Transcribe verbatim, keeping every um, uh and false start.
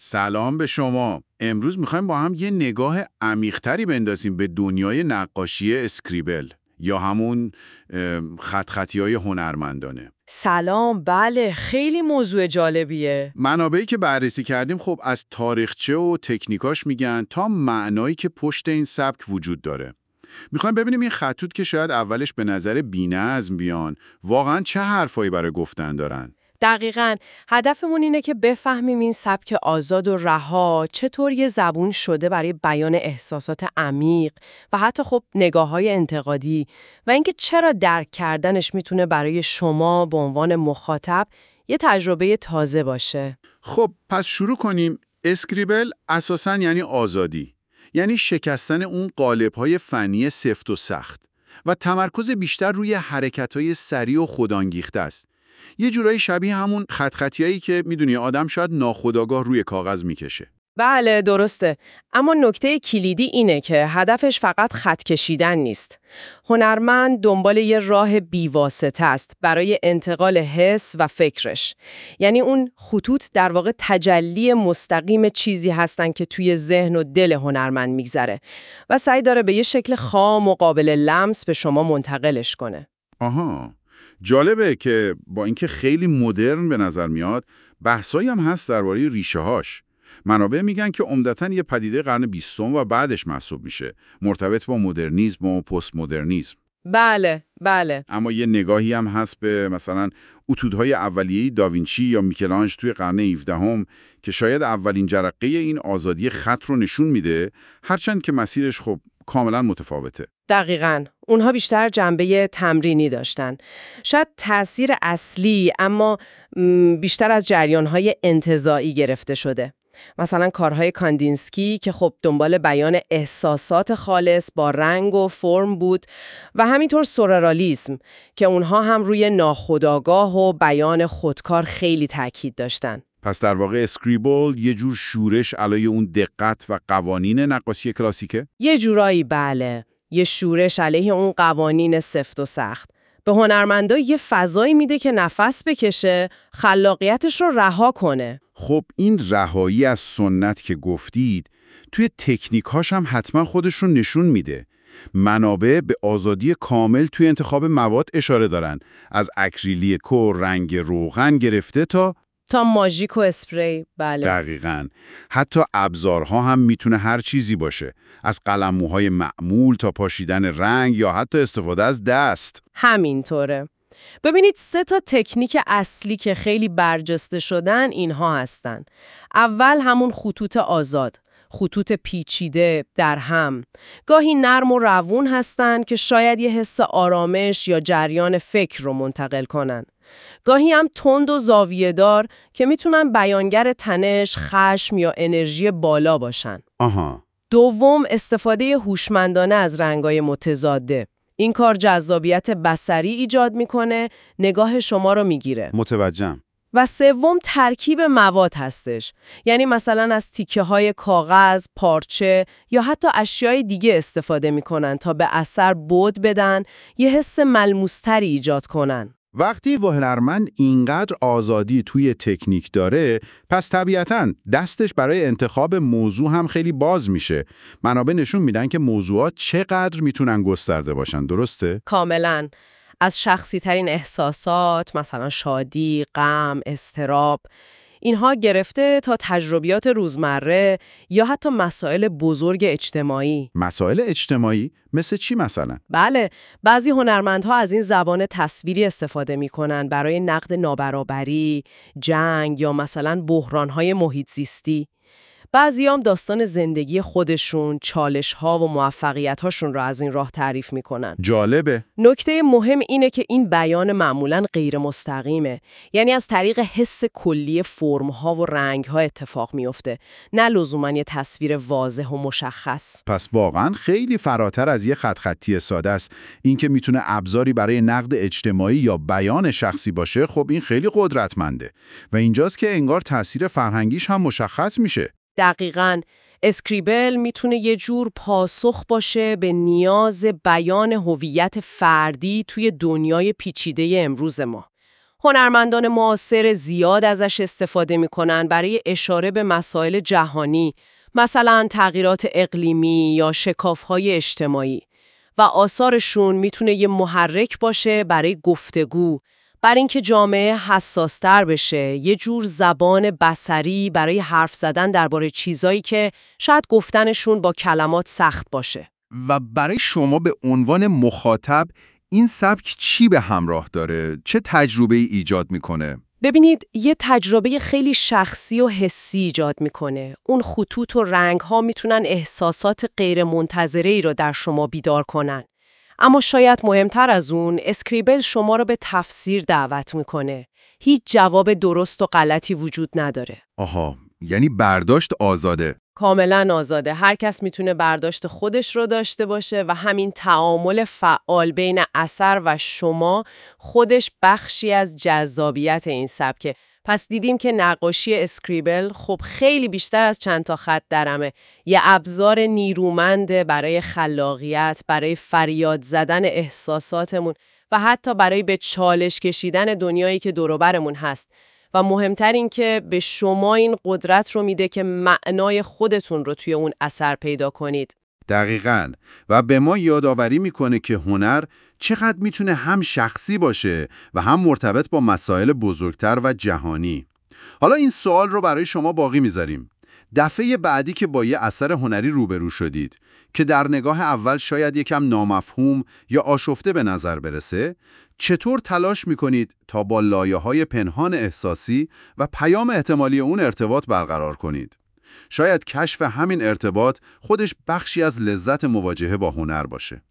سلام به شما. امروز میخوایم با هم یه نگاه عمیق‌تری بندازیم به دنیای نقاشی اسکریبل یا همون خط خطی‌های هنرمندانه. سلام، بله خیلی موضوع جالبیه. منابعی که بررسی کردیم خب از تاریخچه و تکنیکاش میگن تا معنایی که پشت این سبک وجود داره. میخوایم ببینیم این خطوط که شاید اولش به نظر بی‌نظم بیان واقعاً چه حرفایی برای گفتن دارن. دقیقاً، هدفمون اینه که بفهمیم این سبک آزاد و رها چطور یه زبون شده برای بیان احساسات عمیق و حتی خب نگاه‌های انتقادی و اینکه چرا درک کردنش میتونه برای شما به عنوان مخاطب یه تجربه تازه باشه. خب پس شروع کنیم. اسکریبل اساساً یعنی آزادی، یعنی شکستن اون قالب‌های فنی سفت و سخت و تمرکز بیشتر روی حرکت‌های سریع و خودانگیخته است. یه جورایی شبیه همون خط خطیایی که میدونی آدم شاید ناخودآگاه روی کاغذ میکشه. بله درسته، اما نکته کلیدی اینه که هدفش فقط خط کشیدن نیست. هنرمند دنبال یه راه بیواسطه است برای انتقال حس و فکرش. یعنی اون خطوط در واقع تجلی مستقیم چیزی هستن که توی ذهن و دل هنرمند میگذره و سعی داره به یه شکل خام و قابل لمس به شما منتقلش کنه. آها، جالبه که با اینکه خیلی مدرن به نظر میاد، بحثایی هم هست درباره ریشه هاش. منابع میگن که عمدتاً یه پدیده قرن بیستم و بعدش محسوب میشه، مرتبط با مدرنیسم و پست مدرنیسم. بله، بله. اما یه نگاهی هم هست به مثلا اتودهای اولیه‌ای داوینچی یا میکلانژ توی قرن هفدهم که شاید اولین جرقه این آزادی خط رو نشون میده، هرچند که مسیرش خب کاملا متفاوته. دقیقاً. اونها بیشتر جنبه تمرینی داشتن. شاید تأثیر اصلی اما بیشتر از جریان‌های انتزاعی گرفته شده. مثلا کارهای کاندینسکی که خب دنبال بیان احساسات خالص با رنگ و فرم بود و همینطور سورئالیسم که اونها هم روی ناخودآگاه و بیان خودکار خیلی تاکید داشتن. پس در واقع اسکریبل یه جور شورش علیه اون دقت و قوانین نقاشی کلاسیکه؟ یه جورایی بله، یه شورش علیه اون قوانین سفت و سخت. به هنرمندا یه فضایی میده که نفس بکشه، خلاقیتش رو رها کنه. خب این رهایی از سنت که گفتید، توی تکنیکاش هم حتما خودش رو نشون میده. منابع به آزادی کامل توی انتخاب مواد اشاره دارن، از اکریلیک و رنگ روغن گرفته تا تا ماژیک و اسپری. بله دقیقاً. حتی ابزارها هم میتونه هر چیزی باشه، از قلموهای معمول تا پاشیدن رنگ یا حتی استفاده از دست. همینطوره. ببینید سه تا تکنیک اصلی که خیلی برجسته شدن اینها هستن. اول همون خطوط آزاد، خطوط پیچیده در هم. گاهی نرم و روون هستن که شاید یه حس آرامش یا جریان فکر رو منتقل کنن. گاهی هم تند و زاویه‌دار که میتونن بیانگر تنش، خشم یا انرژی بالا باشن. آها. دوم استفاده هوشمندانه از رنگ‌های متضاده. این کار جذابیت بصری ایجاد میکنه، نگاه شما رو میگیره. متوجهم. و سوم ترکیب مواد هستش. یعنی مثلا از تیکه های کاغذ، پارچه یا حتی اشیای دیگه استفاده میکنن تا به اثر بود بدن، یه حس ملموستری ایجاد کنن. وقتی هنرمند اینقدر آزادی توی تکنیک داره، پس طبیعتاً دستش برای انتخاب موضوع هم خیلی باز میشه. منابع نشون میدن که موضوعات چقدر میتونن گسترده باشن، درسته؟ کاملاً. از شخصی ترین احساسات، مثلا شادی، غم، اضطراب، اینها گرفته تا تجربیات روزمره یا حتی مسائل بزرگ اجتماعی. مسائل اجتماعی؟ مثل چی مثلا؟ بله، بعضی هنرمندها از این زبان تصویری استفاده می‌کنن برای نقد نابرابری، جنگ یا مثلا بحران‌های محیط زیستی. بعضی هم داستان زندگی خودشون، چالش‌ها و موفقیت‌هاشون رو از این راه تعریف می‌کنن. جالبه. نکته مهم اینه که این بیان معمولاً غیر مستقیمه. یعنی از طریق حس کلی فرم‌ها و رنگ‌ها اتفاق میفته، نه لزوماً یه تصویر واضح و مشخص. پس واقعاً خیلی فراتر از یه خط خطی ساده است. این که میتونه ابزاری برای نقد اجتماعی یا بیان شخصی باشه، خب این خیلی قدرتمنده. و اینجاست که انگار تأثیر فرهنگیش هم مشخص میشه. دقیقاً. اسکریبل میتونه یه جور پاسخ باشه به نیاز بیان هویت فردی توی دنیای پیچیده امروز ما. هنرمندان معاصر زیاد ازش استفاده میکنن برای اشاره به مسائل جهانی، مثلا تغییرات اقلیمی یا شکاف‌های اجتماعی، و آثارشون میتونه یه محرک باشه برای گفتگو، برای اینکه جامعه حساس‌تر بشه، یه جور زبان بصری برای حرف زدن درباره چیزایی که شاید گفتنشون با کلمات سخت باشه. و برای شما به عنوان مخاطب این سبک چی به همراه داره؟ چه تجربه ای ایجاد میکنه؟ ببینید، یه تجربه خیلی شخصی و حسی ایجاد میکنه. اون خطوط و رنگ‌ها میتونن احساسات غیر منتظره‌ای رو در شما بیدار کنن. اما شاید مهمتر از اون، اسکریبل شما رو به تفسیر دعوت میکنه. هیچ جواب درست و غلطی وجود نداره. آها، یعنی برداشت آزاده. کاملا آزاده. هر کس میتونه برداشت خودش رو داشته باشه و همین تعامل فعال بین اثر و شما خودش بخشی از جذابیت این سبکه. پس دیدیم که نقاشی اسکریبل خب خیلی بیشتر از چند تا خط درمه. یه ابزار نیرومنده برای خلاقیت، برای فریاد زدن احساساتمون و حتی برای به چالش کشیدن دنیایی که دور و برمون هست. و مهمتر این که به شما این قدرت رو میده که معنای خودتون رو توی اون اثر پیدا کنید. دقیقاً. و به ما یادآوری میکنه که هنر چقدر میتونه هم شخصی باشه و هم مرتبط با مسائل بزرگتر و جهانی. حالا این سوال رو برای شما باقی میذاریم. دفعه بعدی که با یه اثر هنری روبرو شدید که در نگاه اول شاید یکم نامفهوم یا آشفته به نظر برسه، چطور تلاش میکنید تا با لایه‌های پنهان احساسی و پیام احتمالی اون ارتباط برقرار کنید؟ شاید کشف همین ارتباط خودش بخشی از لذت مواجهه با هنر باشه.